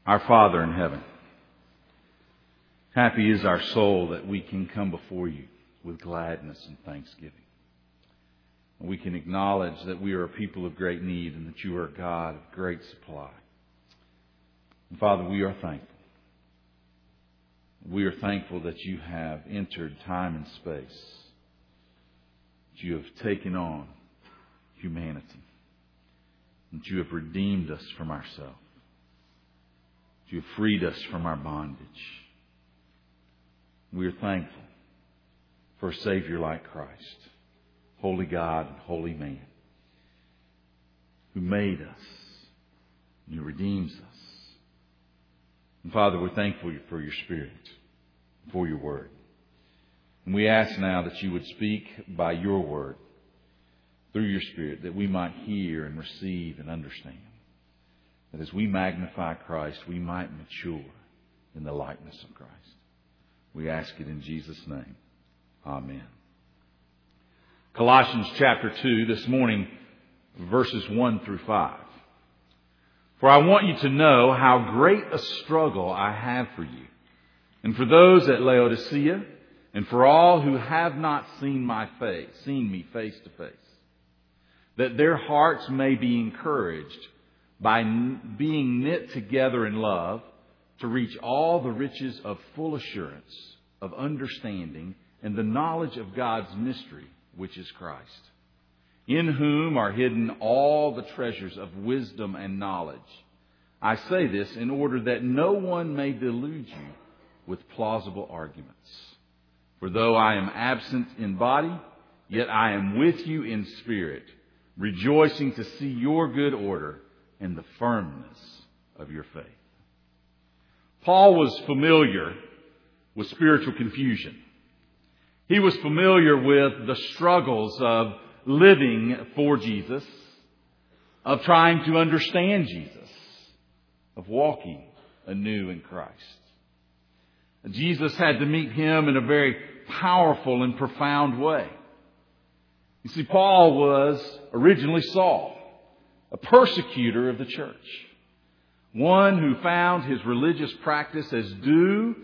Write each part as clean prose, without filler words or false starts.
Our Father in heaven, happy is our soul that we can come before you with gladness and thanksgiving. We can acknowledge that we are a people of great need and that you are a God of great supply. And Father, we are thankful. We are thankful that you have entered time and space, that you have taken on humanity, that you have redeemed us from ourselves. You have freed us from our bondage. We are thankful for a Savior like Christ, holy God and holy man, who made us and who redeems us. And Father, we're thankful for your Spirit, for your Word. And we ask now that you would speak by your Word, through your Spirit, that we might hear and receive and understand. That as we magnify Christ, we might mature in the likeness of Christ. We ask it in Jesus' name. Amen. Colossians chapter 2, this morning, verses 1 through 5. For I want you to know how great a struggle I have for you, and for those at Laodicea, and for all who have not seen me face to face, that their hearts may be encouraged by being knit together in love, to reach all the riches of full assurance, of understanding, and the knowledge of God's mystery, which is Christ, in whom are hidden all the treasures of wisdom and knowledge. I say this in order that no one may delude you with plausible arguments. For though I am absent in body, yet I am with you in spirit, rejoicing to see your good order and the firmness of your faith. Paul was familiar with spiritual confusion. He was familiar with the struggles of living for Jesus, of trying to understand Jesus, of walking anew in Christ. Jesus had to meet him in a very powerful and profound way. You see, Paul was originally Saul, a persecutor of the church. One who found his religious practice as do.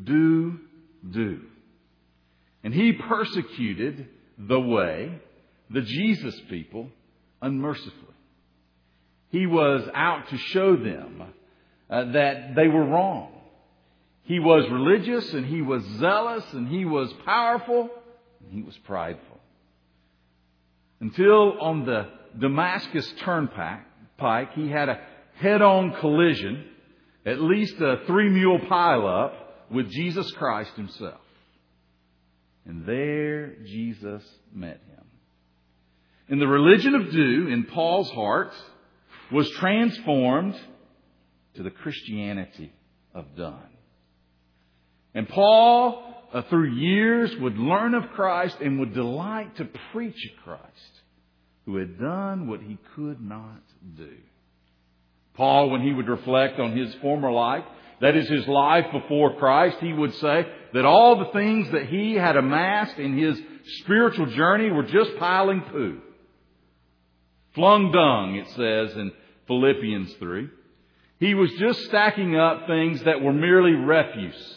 And he persecuted the way, the Jesus people, unmercifully. He was out to show them that they were wrong. He was religious and he was zealous and he was powerful and he was prideful. Until on the Damascus Turnpike, he had a head-on collision, at least a 3-mule pileup, with Jesus Christ himself. And there Jesus met him. And the religion of do in Paul's heart was transformed to the Christianity of done. And Paul, through years, would learn of Christ and would delight to preach of Christ, who had done what he could not do. Paul, when he would reflect on his former life, that is his life before Christ, he would say that all the things that he had amassed in his spiritual journey were just piling poo. Flung dung, it says in Philippians 3. He was just stacking up things that were merely refuse.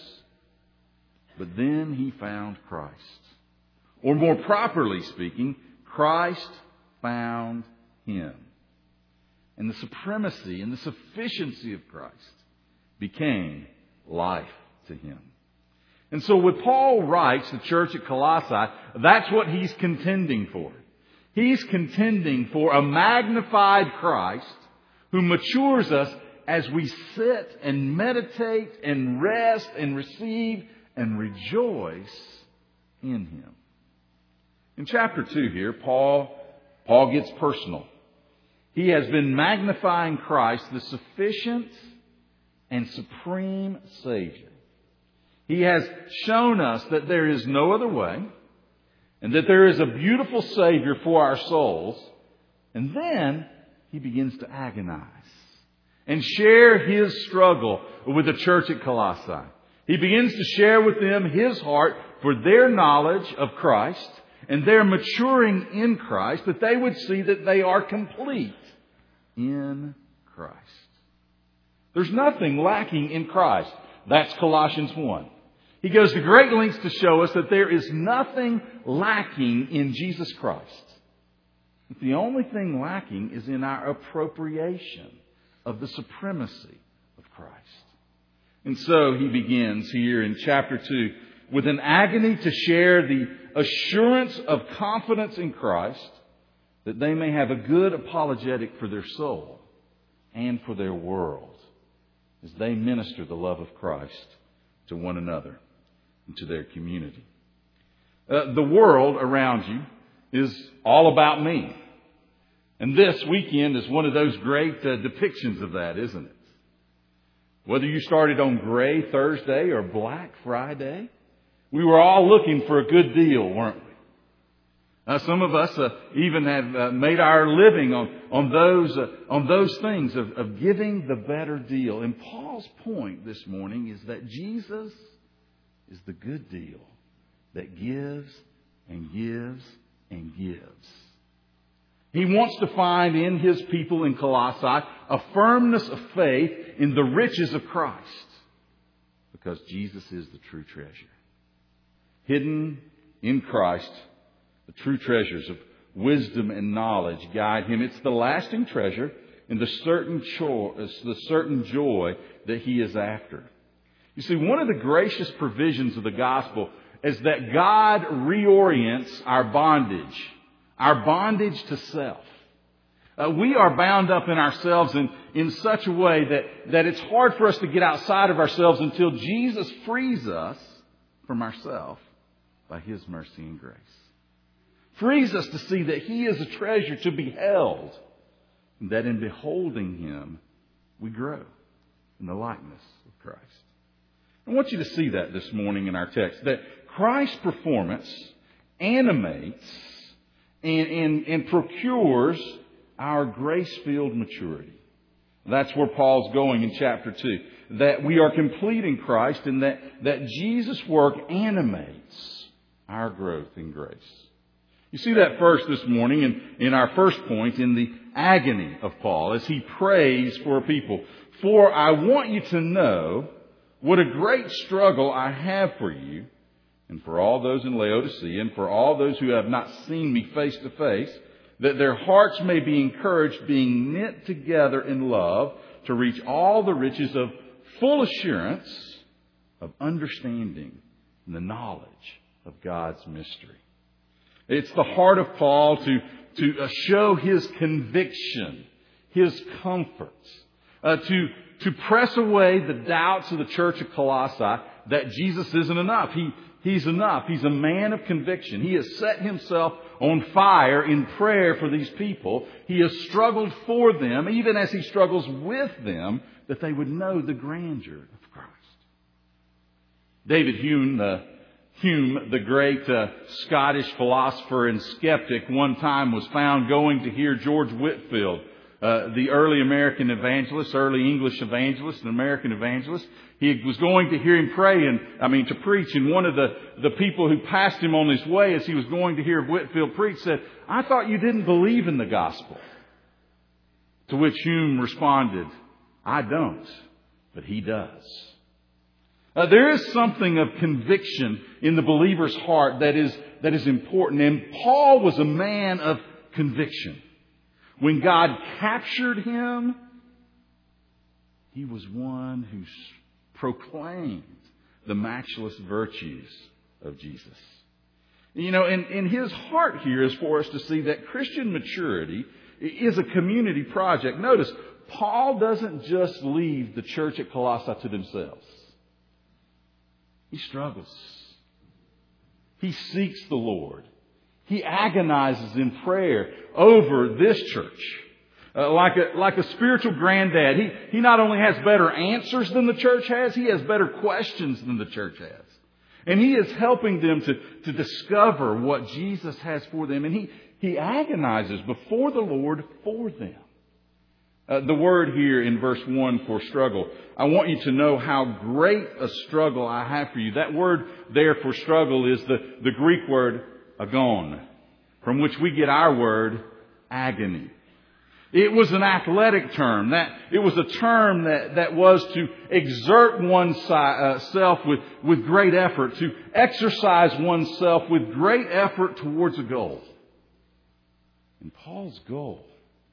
But then he found Christ. Or more properly speaking, Christ found him. And the supremacy and the sufficiency of Christ became life to him. And so when Paul writes the church at Colossae, that's what he's contending for. He's contending for a magnified Christ who matures us as we sit and meditate and rest and receive and rejoice in him. In chapter 2 here, Paul gets personal. He has been magnifying Christ, the sufficient and supreme Savior. He has shown us that there is no other way and that there is a beautiful Savior for our souls. And then he begins to agonize and share his struggle with the church at Colossae. He begins to share with them his heart for their knowledge of Christ and their maturing in Christ, that they would see that they are complete in Christ. There's nothing lacking in Christ. That's Colossians 1. He goes to great lengths to show us that there is nothing lacking in Jesus Christ. The only thing lacking is in our appropriation of the supremacy of Christ. And so he begins here in chapter 2 with an agony to share the assurance of confidence in Christ, that they may have a good apologetic for their soul and for their world as they minister the love of Christ to one another and to their community. The world around you is all about me. And this weekend is one of those great depictions of that, isn't it? Whether you started on Gray Thursday or Black Friday, we were all looking for a good deal, weren't we? Some of us even have made our living on those things of giving the better deal. And Paul's point this morning is that Jesus is the good deal that gives and gives and gives. He wants to find in his people in Colossae a firmness of faith in the riches of Christ, because Jesus is the true treasure. Hidden in Christ, the true treasures of wisdom and knowledge guide him. It's the lasting treasure and the certain joy that he is after. You see, one of the gracious provisions of the gospel is that God reorients our bondage to self. We are bound up in ourselves in such a way that it's hard for us to get outside of ourselves until Jesus frees us from ourselves by His mercy and grace. Frees us to see that He is a treasure to be held, and that in beholding Him, we grow in the likeness of Christ. I want you to see that this morning in our text, that Christ's performance animates and procures our grace-filled maturity. That's where Paul's going in chapter 2. That we are complete in Christ and that Jesus' work animates our growth in grace. You see that first this morning in our first point in the agony of Paul as he prays for people. For I want you to know what a great struggle I have for you and for all those in Laodicea and for all those who have not seen me face to face, that their hearts may be encouraged, being knit together in love, to reach all the riches of full assurance of understanding and the knowledge of God's mystery. It's the heart of Paul to show his conviction, his comfort, to press away the doubts of the church of Colossae that Jesus isn't enough. He's enough. He's a man of conviction. He has set himself on fire in prayer for these people. He has struggled for them, even as he struggles with them, that they would know the grandeur of Christ. David Hume, the great Scottish philosopher and skeptic, one time was found going to hear George Whitefield, the early American evangelist, early English evangelist, and American evangelist. He was going to hear him to preach. And one of the people who passed him on his way as he was going to hear Whitefield preach said, "I thought you didn't believe in the gospel." To which Hume responded, "I don't, but he does." There is something of conviction in the believer's heart that is important. And Paul was a man of conviction. When God captured him, he was one who proclaimed the matchless virtues of Jesus. And his heart here is for us to see that Christian maturity is a community project. Notice, Paul doesn't just leave the church at Colossae to themselves. He struggles. He seeks the Lord. He agonizes in prayer over this church. Like a spiritual granddad. He not only has better answers than the church has, he has better questions than the church has. And he is helping them to discover what Jesus has for them. And he agonizes before the Lord for them. The word here in verse 1 for struggle, I want you to know how great a struggle I have for you. That word there for struggle is the Greek word agon, from which we get our word agony. It was an athletic term. It was a term that was to exert oneself with great effort, to exercise oneself with great effort towards a goal. And Paul's goal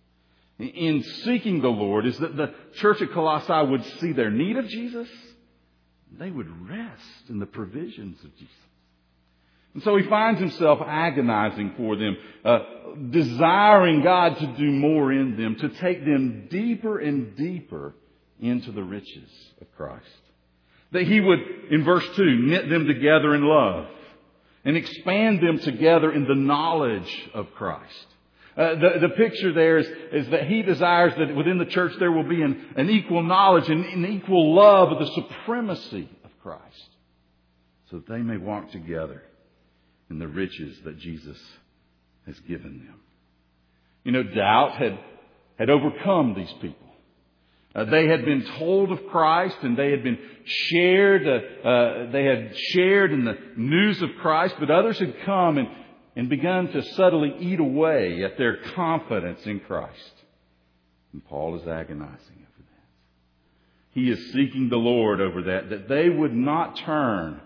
in seeking the Lord is that the church at Colossae would see their need of Jesus. They would rest in the provisions of Jesus. And so he finds himself agonizing for them, desiring God to do more in them, to take them deeper and deeper into the riches of Christ. That he would, in verse 2, knit them together in love and expand them together in the knowledge of Christ. The picture there is that he desires that within the church there will be an equal knowledge and an equal love of the supremacy of Christ, so that they may walk together in the riches that Jesus has given them. You know, doubt had overcome these people. They had been told of Christ and they had been shared. They had shared in the news of Christ, but others had come and begun to subtly eat away at their confidence in Christ. And Paul is agonizing over that. He is seeking the Lord over that they would not turn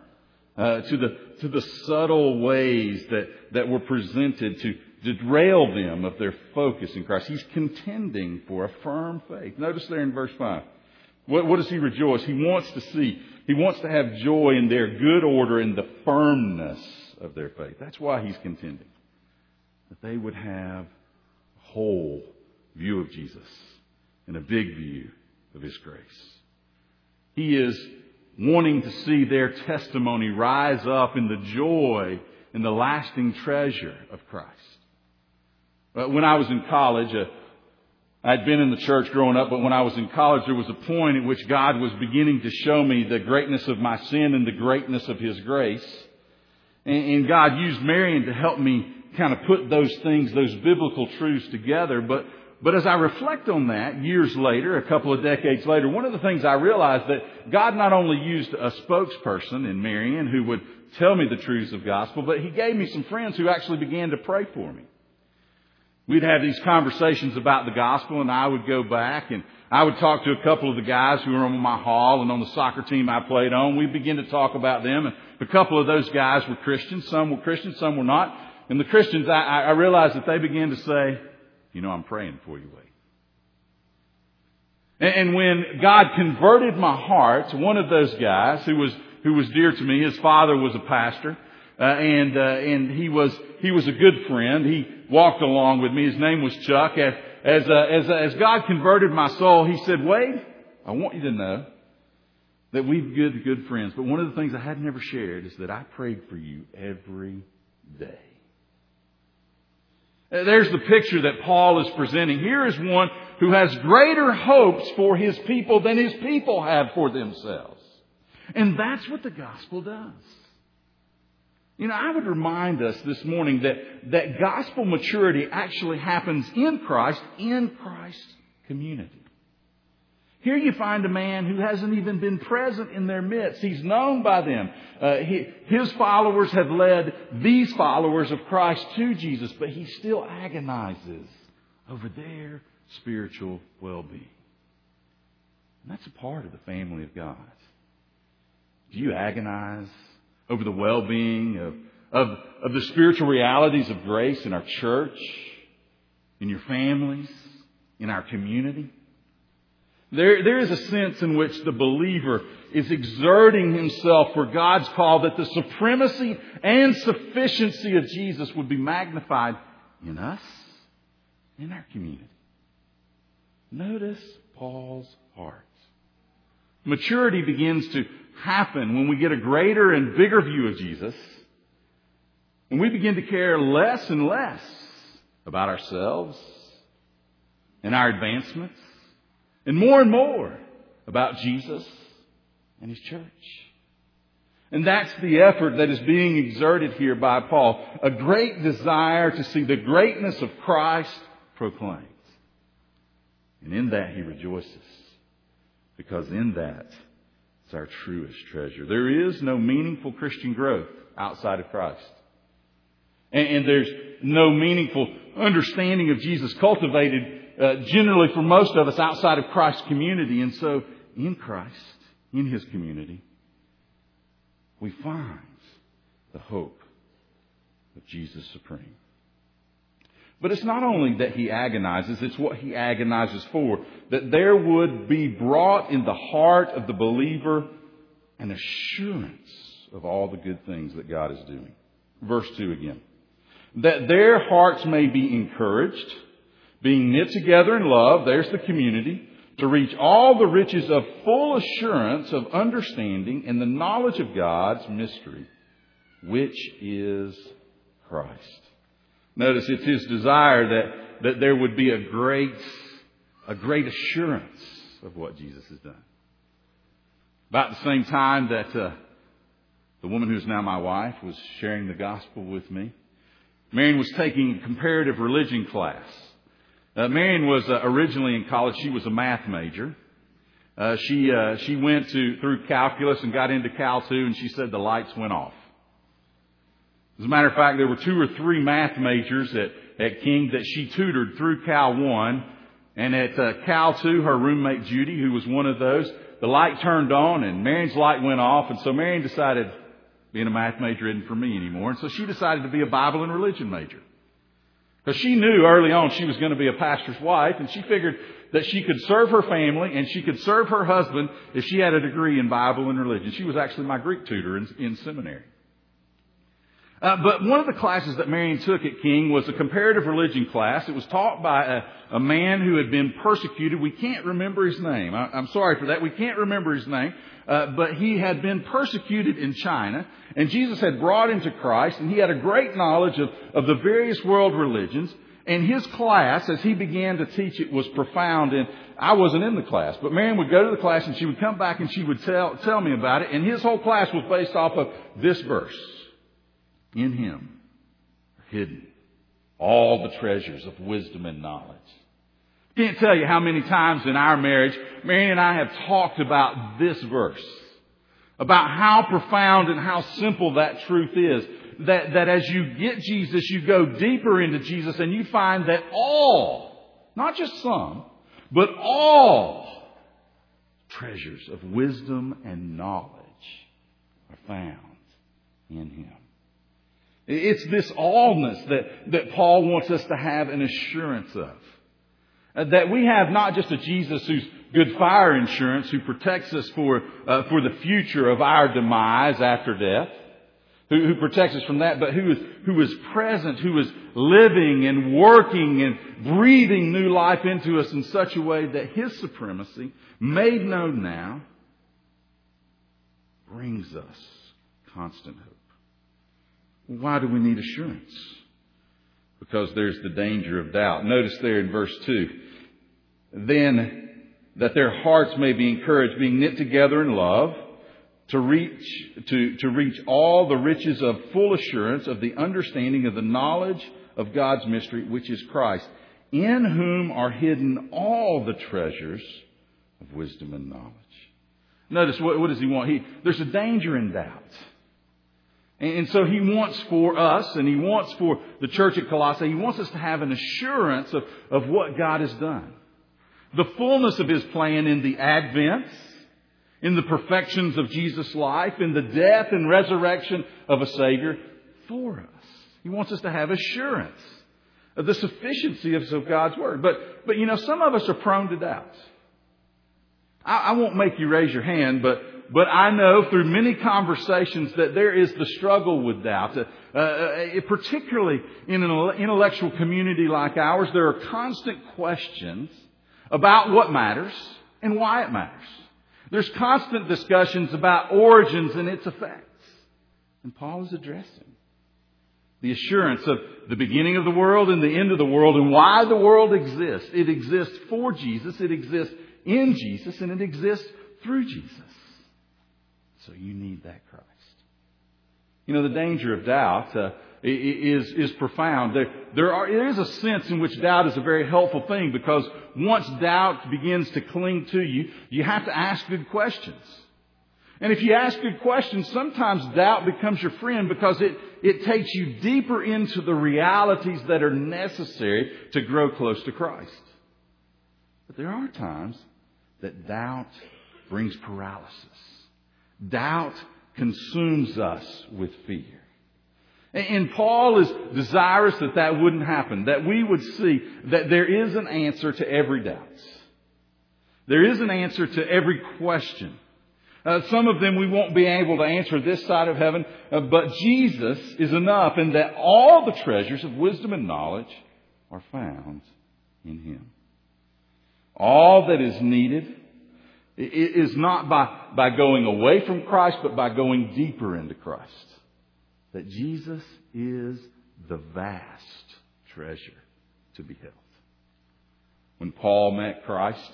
to the subtle ways that were presented to derail them of their focus in Christ. He's contending for a firm faith. Notice there in verse 5. What does he rejoice? He wants to have joy in their good order and the firmness of their faith. That's why he's contending. That they would have a whole view of Jesus and a big view of His grace. He is wanting to see their testimony rise up in the joy and the lasting treasure of Christ. When I was in college, I'd been in the church growing up, but when I was in college, there was a point at which God was beginning to show me the greatness of my sin and the greatness of His grace. And God used Marion to help me kind of put those things, those biblical truths together. But as I reflect on that years later, a couple of decades later, one of the things I realized that God not only used a spokesperson in Marion who would tell me the truths of gospel, but He gave me some friends who actually began to pray for me. We'd have these conversations about the gospel, and I would go back and I would talk to a couple of the guys who were on my hall and on the soccer team I played on. We'd begin to talk about them, and a couple of those guys were Christians. Some were not. And the Christians, I realized that they began to say, you know, I'm praying for you, Wade. And when God converted my heart to one of those guys who was dear to me, his father was a pastor, and he was a good friend. He walked along with me. His name was Chuck. As God converted my soul, he said, Wade, I want you to know that we've good friends. But one of the things I had never shared is that I prayed for you every day. There's the picture that Paul is presenting. Here is one who has greater hopes for his people than his people have for themselves. And that's what the gospel does. You know, I would remind us this morning that gospel maturity actually happens in Christ's community. Here you find a man who hasn't even been present in their midst. He's known by them. His followers have led these followers of Christ to Jesus, but he still agonizes over their spiritual well-being. And that's a part of the family of God. Do you agonize over the well-being of the spiritual realities of grace in our church, in your families, in our community? There is a sense in which the believer is exerting himself for God's call that the supremacy and sufficiency of Jesus would be magnified in us, in our community. Notice Paul's heart. Maturity begins to happen when we get a greater and bigger view of Jesus, and we begin to care less and less about ourselves and our advancements, and more about Jesus and His church. And that's the effort that is being exerted here by Paul. A great desire to see the greatness of Christ proclaimed. And in that he rejoices. Because in that is our truest treasure. There is no meaningful Christian growth outside of Christ. And there's no meaningful understanding of Jesus cultivated generally for most of us outside of Christ's community. And so in Christ, in His community, we find the hope of Jesus supreme. But it's not only that He agonizes, it's what He agonizes for. That there would be brought in the heart of the believer an assurance of all the good things that God is doing. Verse 2 again. That their hearts may be encouraged, being knit together in love, there's the community, to reach all the riches of full assurance of understanding and the knowledge of God's mystery, which is Christ. Notice it's His desire that there would be a great assurance of what Jesus has done. About the same time that the woman who is now my wife was sharing the gospel with me, Marion was taking comparative religion class. Marion was originally in college. She was a math major. She went through calculus and got into Cal 2, and she said the lights went off. As a matter of fact, there were 2 or 3 math majors at King that she tutored through Cal 1. And at Cal 2, her roommate Judy, who was one of those, the light turned on and Marion's light went off. And so Marion decided being a math major isn't for me anymore. And so she decided to be a Bible and religion major. Because she knew early on she was going to be a pastor's wife. And she figured that she could serve her family and she could serve her husband if she had a degree in Bible and religion. She was actually my Greek tutor in seminary. But one of the classes that Marion took at King was a comparative religion class. It was taught by a man who had been persecuted. We can't remember his name. I'm sorry for that. We can't remember his name. But he had been persecuted in China. And Jesus had brought him to Christ. And he had a great knowledge of the various world religions. And his class, as he began to teach it, was profound. And I wasn't in the class. But Marion would go to the class and she would come back and she would tell me about it. And his whole class was based off of this verse. In Him are hidden all the treasures of wisdom and knowledge. Can't tell you how many times in our marriage, Marion and I have talked about this verse. About how profound and how simple that truth is. That as you get Jesus, you go deeper into Jesus and you find that all, not just some, but all treasures of wisdom and knowledge are found in Him. It's this allness that Paul wants us to have an assurance of. That we have not just a Jesus who's good fire insurance, who protects us for the future of our demise after death, who protects us from that, but who is present, who is living and working and breathing new life into us in such a way that His supremacy, made known now, brings us constant hope. Why do we need assurance? Because there's the danger of doubt. Notice there in verse 2, then that their hearts may be encouraged, being knit together in love, to reach all the riches of full assurance of the understanding of the knowledge of God's mystery, which is Christ, in whom are hidden all the treasures of wisdom and knowledge. Notice, what does he want? There's a danger in doubt. And so he wants for us, and he wants for the church at Colossae, he wants us to have an assurance of what God has done. The fullness of His plan in the advent, in the perfections of Jesus' life, in the death and resurrection of a Savior for us. He wants us to have assurance of the sufficiency of God's Word. But you know, some of us are prone to doubt. I won't make you raise your hand, but I know through many conversations that there is the struggle with doubt. Particularly in an intellectual community like ours, there are constant questions about what matters and why it matters. There's constant discussions about origins and its effects. And Paul is addressing the assurance of the beginning of the world and the end of the world and why the world exists. It exists for Jesus, it exists in Jesus, and it exists through Jesus. So you need that Christ. You know, the danger of doubt is profound. There is a sense in which doubt is a very helpful thing, because once doubt begins to cling to you, you have to ask good questions. And if you ask good questions, sometimes doubt becomes your friend, because it takes you deeper into the realities that are necessary to grow close to Christ. But there are times that doubt brings paralysis. Doubt consumes us with fear. And Paul is desirous that that wouldn't happen, that we would see that there is an answer to every doubt. There is an answer to every question. Some of them we won't be able to answer this side of heaven, but Jesus is enough, and that all the treasures of wisdom and knowledge are found in Him. All that is needed is not by going away from Christ, but by going deeper into Christ. That Jesus is the vast treasure to be held. When Paul met Christ,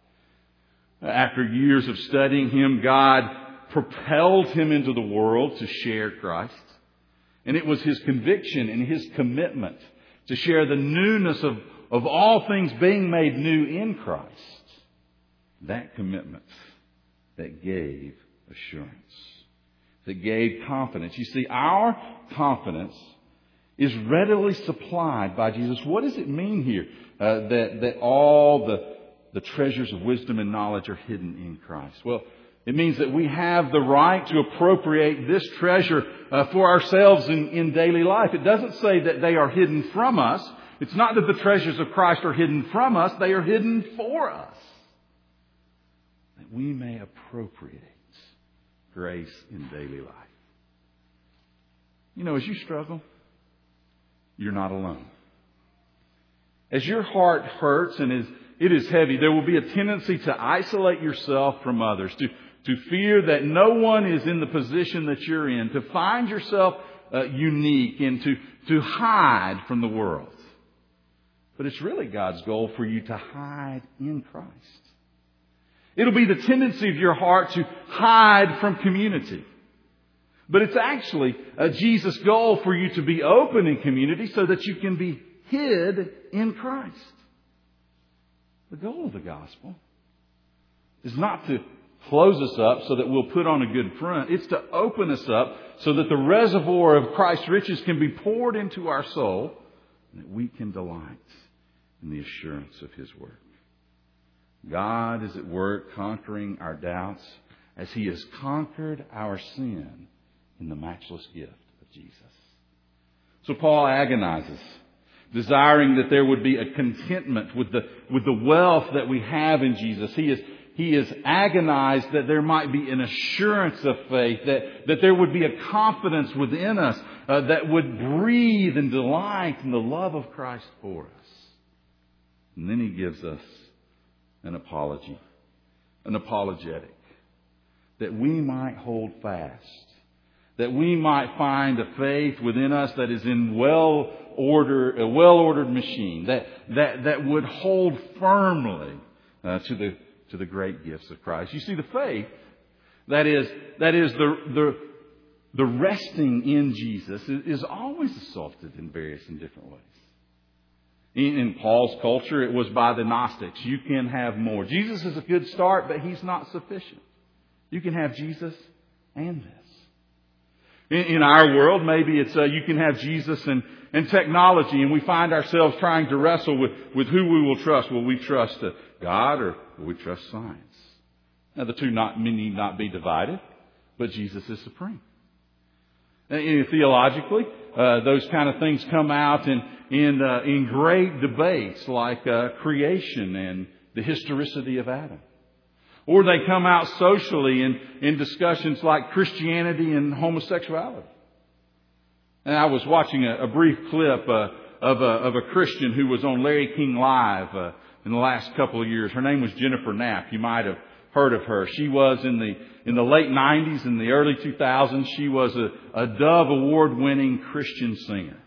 after years of studying Him, God propelled him into the world to share Christ. And it was his conviction and his commitment to share the newness of all things being made new in Christ. That commitment that gave assurance, that gave confidence. You see, our confidence is readily supplied by Jesus. What does it mean here that all the treasures of wisdom and knowledge are hidden in Christ? Well, it means that we have the right to appropriate this treasure for ourselves in daily life. It doesn't say that they are hidden from us. It's not that the treasures of Christ are hidden from us. They are hidden for us, that we may appropriate grace in daily life. You know, as you struggle, you're not alone. As your heart hurts and it is heavy, there will be a tendency to isolate yourself from others, to fear that no one is in the position that you're in, to find yourself unique and to hide from the world. But it's really God's goal for you to hide in Christ. It'll be the tendency of your heart to hide from community. But it's actually Jesus' goal for you to be open in community so that you can be hid in Christ. The goal of the gospel is not to close us up so that we'll put on a good front. It's to open us up so that the reservoir of Christ's riches can be poured into our soul and that we can delight in the assurance of His work. God is at work conquering our doubts as He has conquered our sin in the matchless gift of Jesus. So Paul agonizes, desiring that there would be a contentment with the wealth that we have in Jesus. He is agonized that there might be an assurance of faith, that there would be a confidence within us that would breathe and delight in the love of Christ for us. And then he gives us an apology, an apologetic, that we might hold fast, that we might find a faith within us that is in a well-ordered machine, that would hold firmly to the great gifts of Christ. You see, the faith that is the resting in Jesus is always assaulted in various and different ways. In Paul's culture, it was by the Gnostics. You can have more. Jesus is a good start, but He's not sufficient. You can have Jesus and this. In our world, maybe it's you can have Jesus and technology, and we find ourselves trying to wrestle with who we will trust. Will we trust God or will we trust science? Now, the two need not be divided, but Jesus is supreme. Theologically, those kind of things come out in great debates like creation and the historicity of Adam. Or they come out socially in discussions like Christianity and homosexuality. And I was watching a brief clip of a Christian who was on Larry King Live in the last couple of years. Her name was Jennifer Knapp. You might have heard of her. She was in the late 90s and the early 2000s. She was a Dove Award-winning Christian singer.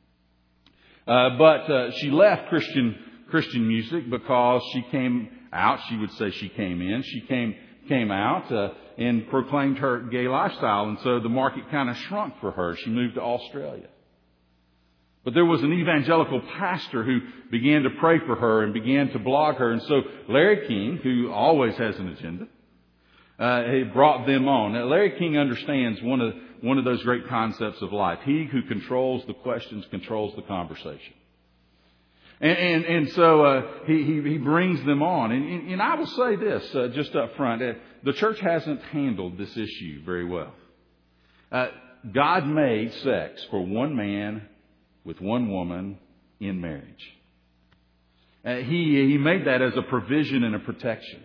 But she left Christian music because she came out. She would say she came in. She came out and proclaimed her gay lifestyle. And so the market kind of shrunk for her. She moved to Australia. But there was an evangelical pastor who began to pray for her and began to blog her. And so Larry King, who always has an agenda, he brought them on. Now, Larry King understands one of those great concepts of life. He who controls the questions controls the conversation. And so he brings them on. And I will say this just up front. The church hasn't handled this issue very well. God made sex for one man with one woman in marriage. He made that as a provision and a protection.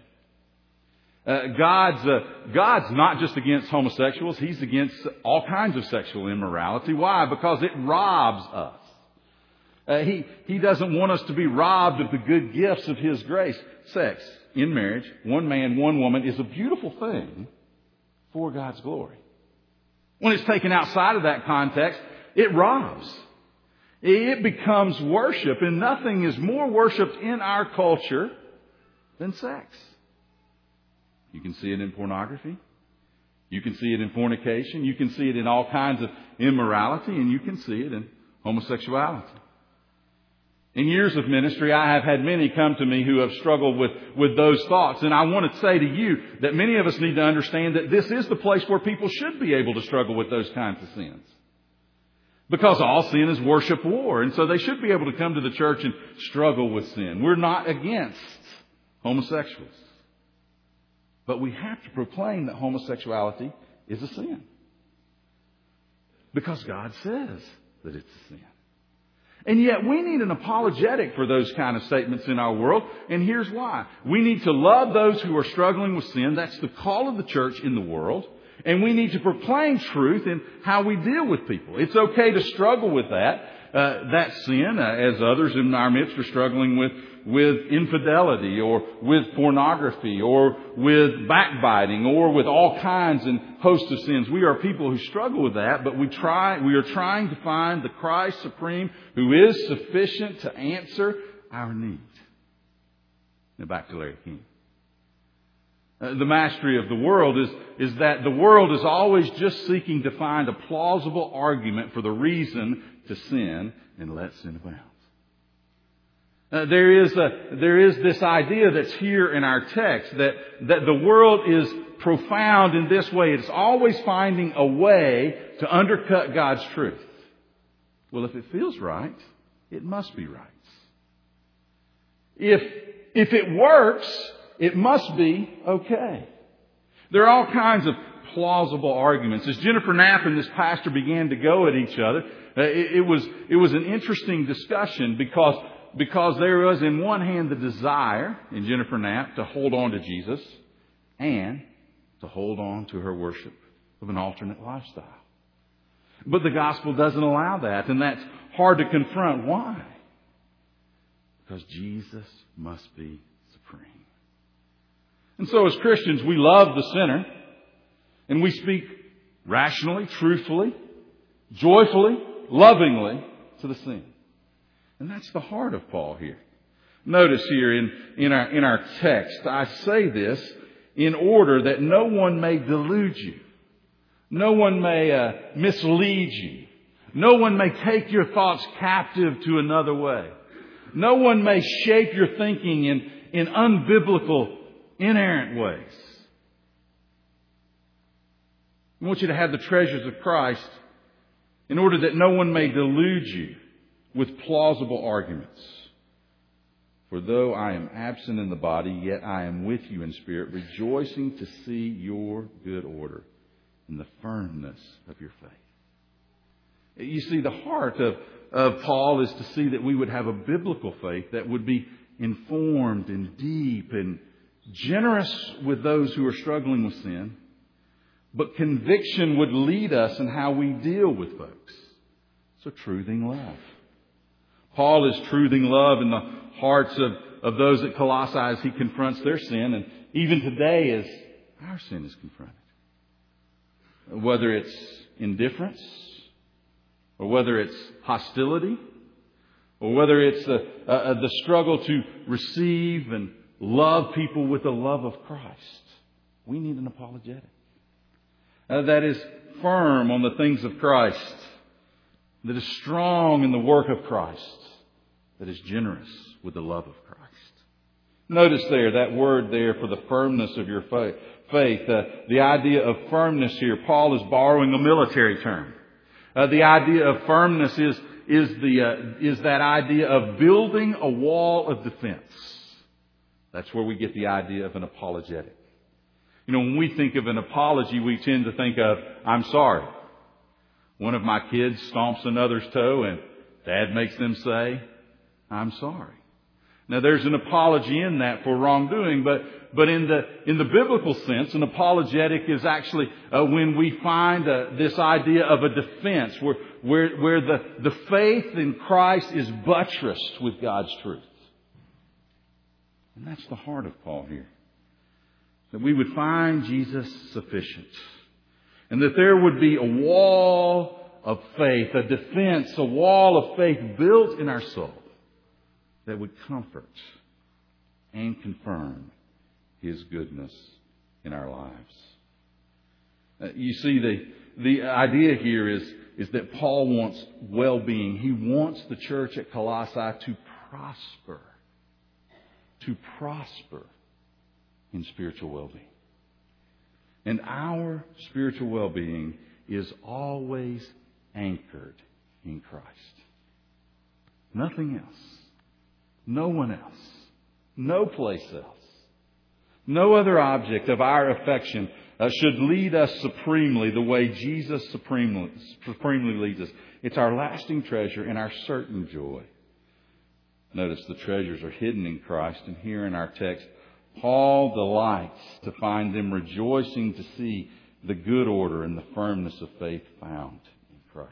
God's not just against homosexuals. He's against all kinds of sexual immorality. Why? Because it robs us. He doesn't want us to be robbed of the good gifts of His grace. Sex in marriage, one man, one woman, is a beautiful thing for God's glory. When it's taken outside of that context, it robs. It becomes worship, and nothing is more worshipped in our culture than sex. You can see it in pornography. You can see it in fornication. You can see it in all kinds of immorality, and you can see it in homosexuality. In years of ministry, I have had many come to me who have struggled with those thoughts. And I want to say to you that many of us need to understand that this is the place where people should be able to struggle with those kinds of sins. Because all sin is worship war. And so they should be able to come to the church and struggle with sin. We're not against homosexuals. But we have to proclaim that homosexuality is a sin. Because God says that it's a sin. And yet we need an apologetic for those kind of statements in our world. And here's why. We need to love those who are struggling with sin. That's the call of the church in the world. And we need to proclaim truth in how we deal with people. It's okay to struggle with that sin, as others in our midst are struggling with infidelity or with pornography or with backbiting or with all kinds and hosts of sins. We are people who struggle with that, but we are trying to find the Christ supreme who is sufficient to answer our need. Now back to Larry King. The mastery of the world is that the world is always just seeking to find a plausible argument for the reason to sin and let sin abound. There is this idea that's here in our text that the world is profound in this way. It's always finding a way to undercut God's truth. Well, if it feels right, it must be right. If it works, it must be okay. There are all kinds of plausible arguments. As Jennifer Knapp and this pastor began to go at each other, it was an interesting discussion because there was in one hand the desire in Jennifer Knapp to hold on to Jesus and to hold on to her worship of an alternate lifestyle. But the gospel doesn't allow that, and that's hard to confront. Why? Because Jesus must be supreme. And so as Christians, we love the sinner, and we speak rationally, truthfully, joyfully, lovingly to the sin. And that's the heart of Paul here. Notice here in our text, I say this in order that no one may delude you. No one may mislead you. No one may take your thoughts captive to another way. No one may shape your thinking in unbiblical, inerrant ways. I want you to have the treasures of Christ in order that no one may delude you with plausible arguments. For though I am absent in the body, yet I am with you in spirit, rejoicing to see your good order and the firmness of your faith. You see, the heart of Paul is to see that we would have a biblical faith that would be informed and deep and generous with those who are struggling with sin. But conviction would lead us in how we deal with folks. So truthing love. Paul is truthing love in the hearts of those at Colossae as he confronts their sin. And even today as our sin is confronted. Whether it's indifference, or whether it's hostility, or whether it's the struggle to receive and love people with the love of Christ. We need an apologetic. That is firm on the things of Christ. That is strong in the work of Christ. That is generous with the love of Christ. Notice there, that word there for the firmness of your faith. The idea of firmness here, Paul is borrowing a military term. The idea of firmness is that idea of building a wall of defense. That's where we get the idea of an apologetic. You know, when we think of an apology, we tend to think of, I'm sorry. One of my kids stomps another's toe and Dad makes them say, I'm sorry. Now there's an apology in that for wrongdoing, but in the biblical sense, an apologetic is actually when we find this idea of a defense where the faith in Christ is buttressed with God's truth. And that's the heart of Paul here. That we would find Jesus sufficient. And that there would be a wall of faith, a defense, a wall of faith built in our soul that would comfort and confirm His goodness in our lives. You see, the idea here is that Paul wants well-being. He wants the church at Colossae to prosper. To prosper in spiritual well-being. And our spiritual well-being is always anchored in Christ. Nothing else. No one else. No place else. No other object of our affection should lead us supremely the way Jesus supremely leads us. It's our lasting treasure and our certain joy. Notice the treasures are hidden in Christ, and here in our text, Paul delights to find them rejoicing to see the good order and the firmness of faith found in Christ.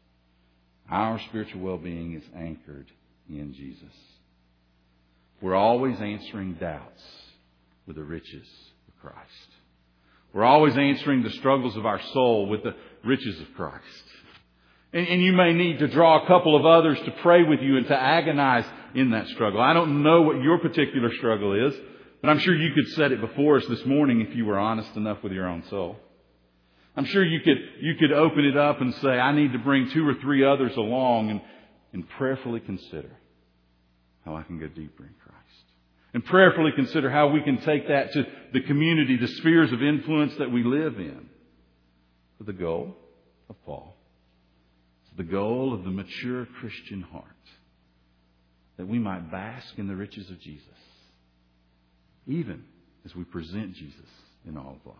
Our spiritual well-being is anchored in Jesus. We're always answering doubts with the riches of Christ. We're always answering the struggles of our soul with the riches of Christ. And you may need to draw a couple of others to pray with you and to agonize in that struggle. I don't know what your particular struggle is, but I'm sure you could set it before us this morning if you were honest enough with your own soul. I'm sure you could open it up and say, I need to bring 2 or 3 others along and prayerfully consider how I can go deeper in Christ. And prayerfully consider how we can take that to the community, the spheres of influence that we live in. With the goal of Paul. It's the goal of the mature Christian heart. That we might bask in the riches of Jesus. Even as we present Jesus in all of life.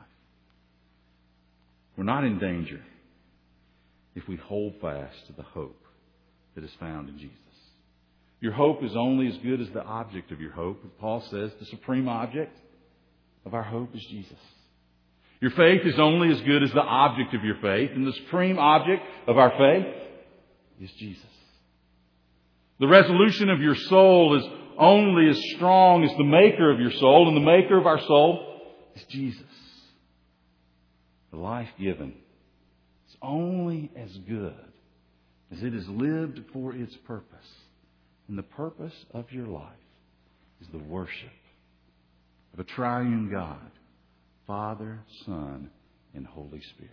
We're not in danger if we hold fast to the hope that is found in Jesus. Your hope is only as good as the object of your hope. Paul says the supreme object of our hope is Jesus. Your faith is only as good as the object of your faith, and the supreme object of our faith is Jesus. The resolution of your soul is only as strong as the maker of your soul, and the maker of our soul is Jesus. The life given is only as good as it is lived for its purpose. And the purpose of your life is the worship of a triune God, Father, Son, and Holy Spirit.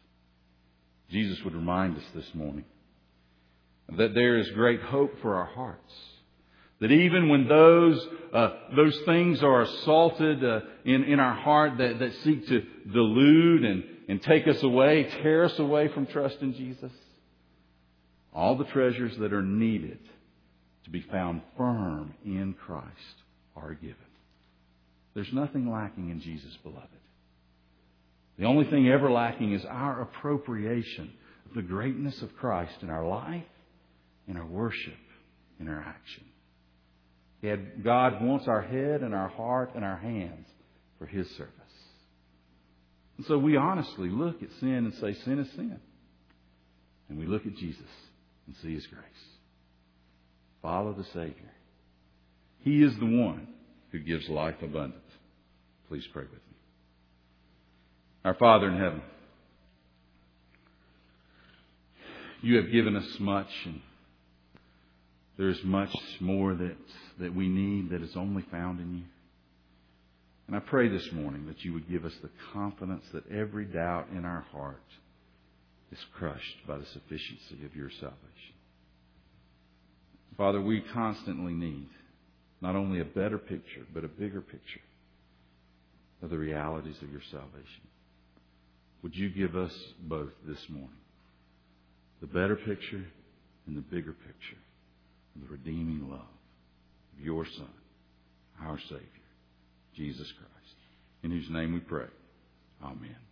Jesus would remind us this morning that there is great hope for our hearts. That even when those things are assaulted in our heart that seek to delude and take us away, tear us away from trust in Jesus, all the treasures that are needed to be found firm in Christ are given. There's nothing lacking in Jesus, beloved. The only thing ever lacking is our appropriation of the greatness of Christ in our life, in our worship, in our action. God wants our head and our heart and our hands for His service. And so we honestly look at sin and say, sin is sin. And we look at Jesus and see His grace. Follow the Savior. He is the one who gives life abundant. Please pray with me. Our Father in heaven, You have given us much, and there is much more that we need that is only found in You. And I pray this morning that You would give us the confidence that every doubt in our heart is crushed by the sufficiency of Your salvation. Father, we constantly need not only a better picture, but a bigger picture of the realities of Your salvation. Would You give us both this morning? The better picture in the bigger picture of the redeeming love of your Son, our Savior, Jesus Christ, in whose name we pray. Amen.